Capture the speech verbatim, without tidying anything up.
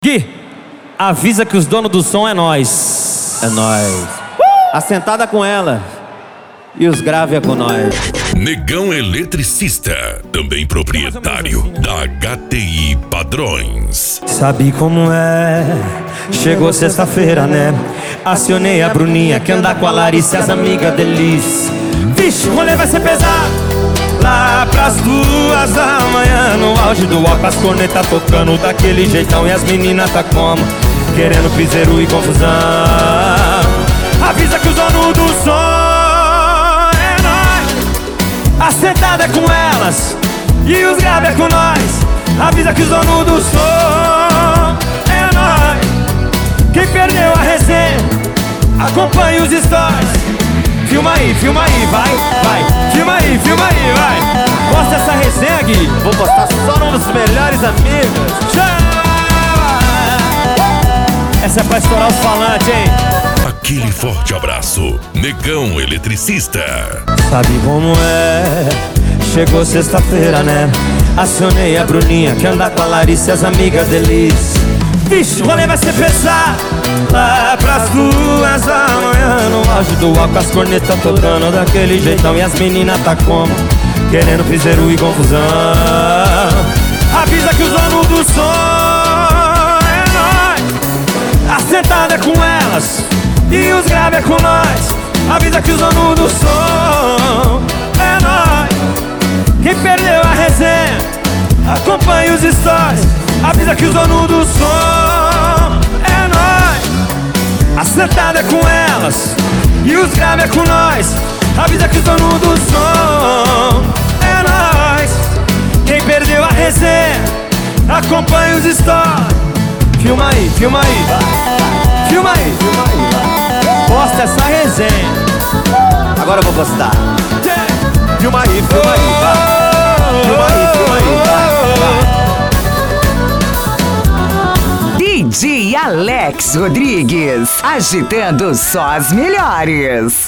Gui, avisa que os donos do som é nós. É nóis. Assentada com ela. E os grave é com nós. Negão Eletricista, também proprietário da H T I Padrões. Sabe como é? Chegou sexta-feira, né? Acionei a Bruninha que anda com a Larissa e as amigas delícia. Vixe, o rolê vai ser pesado. Lá pras duas da manhã, no auge do álcool, as cornetas tocando daquele jeitão. E as meninas tá como? Querendo piseiro e confusão. Avisa que os donos do som é nós. Assentada é com elas e os grave é com nós. Avisa que os donos do som é nós. Quem perdeu a resenha, acompanhe os stories. Filma aí, filma aí, vai, vai. Filma aí, filma aí, vai. Posta essa resenha, Gui. Vou postar só nos melhores amigos. Chama! Essa é pra estourar os falantes, hein? Aquele forte abraço, Negão Eletricista. Sabe como é? Chegou sexta-feira, né? Acionei a Bruninha que anda com a Larissa e as amigas delícia. Vixe, o rolê vai ser pesado. Lá pras duas da manhã, no auge do álcool, as cornetas tocando daquele jeitão. E as meninas tá como? Querendo piseiro e confusão. Avisa que os donos do som é nós. Assentada é com elas e os grave é com nós. Avisa que os donos do som é nós. Quem perdeu a resenha, acompanhe os stories. Avisa que os donos do som é nós. Assentada é com elas e os grave é com nós. Avisa que os donos do som é nós. Quem perdeu a resenha, acompanhe os stories. Filma aí, filma aí, filma aí, filma aí. Posta essa resenha. Agora eu vou postar. Filma aí, filma aí, vai. Filma aí, filma aí, vai. D J Alex Rodrigues, agitando só as melhores.